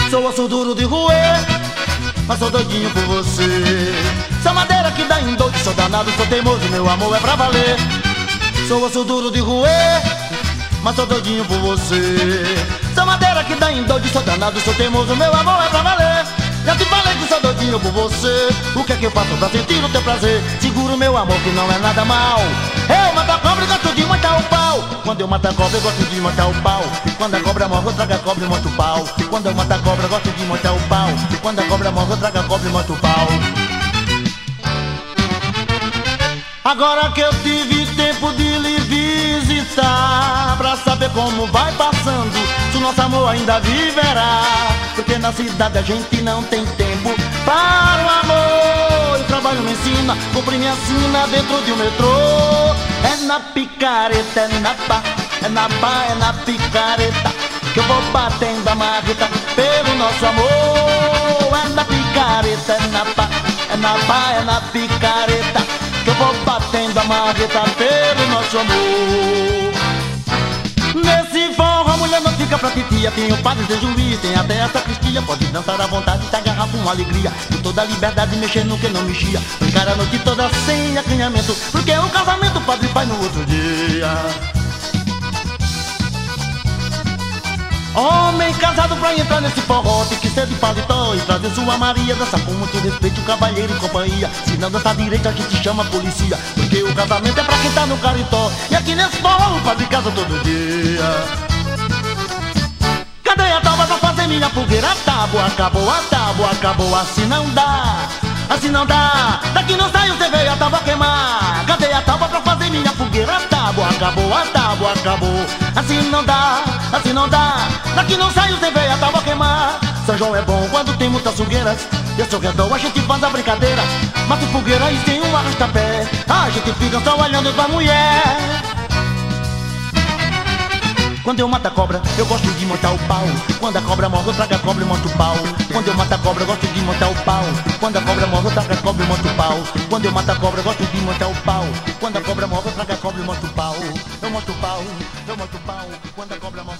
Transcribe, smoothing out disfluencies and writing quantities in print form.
Sou osso duro de roer, mas sou doidinho por você. Sou madeira que dá em doido, sou danado, sou teimoso, meu amor é pra valer. Sou osso duro de roer, mas sou doidinho por você. Sou madeira que dá em doido, sou danado, sou teimoso, meu amor é pra valer. Já te falei que sou doidinho por você. O que é que eu faço pra sentir o teu prazer? Seguro meu amor que não é nada mal. Eu mato a cobra e gosto de matar o pau. Quando eu mato a cobra eu gosto de matar o pau. Quando a cobra morre eu trago a cobra e mato o pau. Quando eu mato a cobra eu gosto de matar o pau. Quando a cobra morre eu trago a cobra e mato o pau. Agora que eu tive tempo de lhe visitar, pra saber como vai passando, se o nosso amor ainda viverá. Porque na cidade a gente não tem tempo para o amor. O trabalho me ensina, cumprir minha sina dentro de um metrô. É na picareta, é na pá, é na pá, é na picareta que eu vou batendo a marreta pelo nosso amor. É na picareta, é na pá, é na pá, é na picareta que eu vou batendo a marreta pelo nosso amor. Nesse forró a mulher não fica pra titia. Tem o padre, tem o juiz, tem até a sacristia. Pode dançar à vontade, se agarrar com alegria, com toda a liberdade, mexer no que não mexia. Brincar a noite toda sem acanhamento, porque o casamento o padre faz no outro dia. Homem casado pra entrar nesse forró tem que ser de paletó e trazer sua Maria. Dança com muito respeito, cavalheiro e companhia. Se não dançar direito a gente chama a polícia, porque o casamento é pra quem tá no caritó. E aqui nesse forró o padre casa todo dia. Cadê a tábua pra fazer minha fogueira? A tábua acabou, a tábua acabou. Assim não dá, assim não dá. Daqui não sai, você veio a tábua queimar. Cadê a tábua pra fazer minha fogueira? A tábua acabou, a tábua acabou. Assim não dá, assim não dá. Daqui não sai, você veio a tábua queimar. São João é bom quando tem muitas fogueiras, e ao seu redor a gente faz a brincadeira. Mata fogueira e tem um arrasta-pé, a gente fica só olhando pra mulher. Quando eu mato a cobra, eu gosto de montar o pau. Quando a cobra morre, eu trago a cobra e monto o pau. Quando eu mato a cobra, eu gosto de montar o pau. Quando a cobra morre, eu trago a cobra e monto o pau. Quando eu mato a cobra, eu gosto de montar o pau. Quando a cobra morre, eu trago a cobra e monto o pau. Eu monto o pau, eu monto o pau. Quando a cobra morre